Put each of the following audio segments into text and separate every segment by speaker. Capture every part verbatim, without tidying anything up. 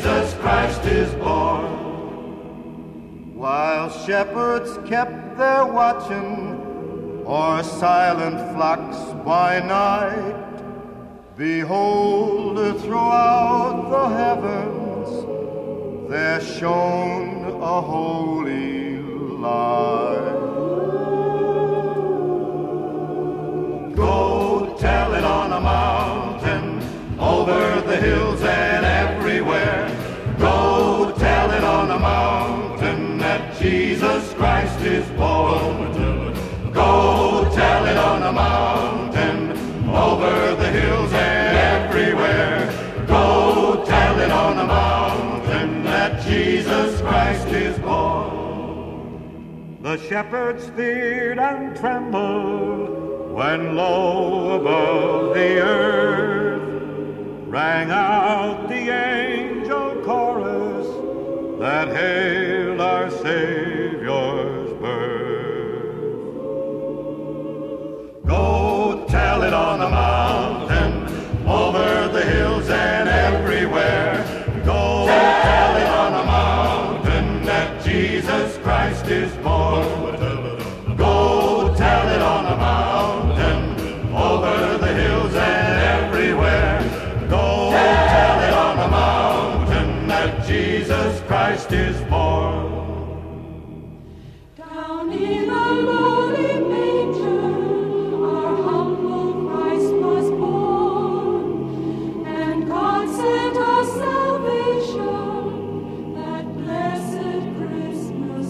Speaker 1: Jesus Christ is born.
Speaker 2: While shepherds kept their watching o'er silent flocks by night, behold, throughout the heavens there shone a holy light.
Speaker 1: Go tell it on a mountain, over the hills and everywhere. Go tell it on a mountain that Jesus Christ is born. Go tell it on a mountain, over the hills and everywhere. Go tell it on a mountain that Jesus Christ is born.
Speaker 2: The shepherds feared and trembled when low above the earth rang out the angel chorus that hailed our Savior's birth.
Speaker 1: Go tell it on the mountain, over the hills and everywhere. Go tell it on the mountain that Jesus Christ is born. Go tell it on the mountain, over the hills and everywhere. Go tell it on the mountain that Jesus Christ is born.
Speaker 3: Down in a lowly manger, our humble Christ was born, and God sent us salvation, that blessed Christmas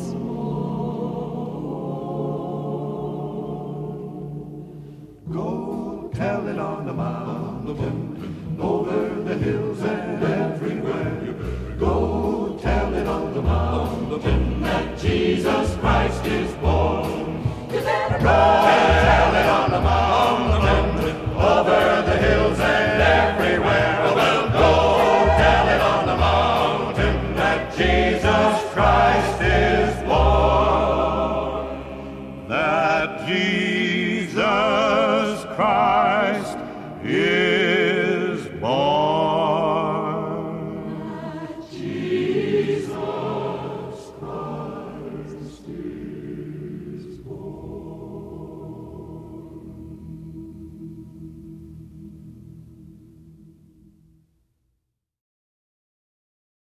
Speaker 3: morn.
Speaker 1: Go tell it on the mountain, over the hills and everywhere. Go tell it on the mountain that Jesus Christ is born. You better go tell it on the mountain, over the hills and everywhere. Well, go tell it on the mountain that Jesus Christ is born.
Speaker 2: That Jesus Christ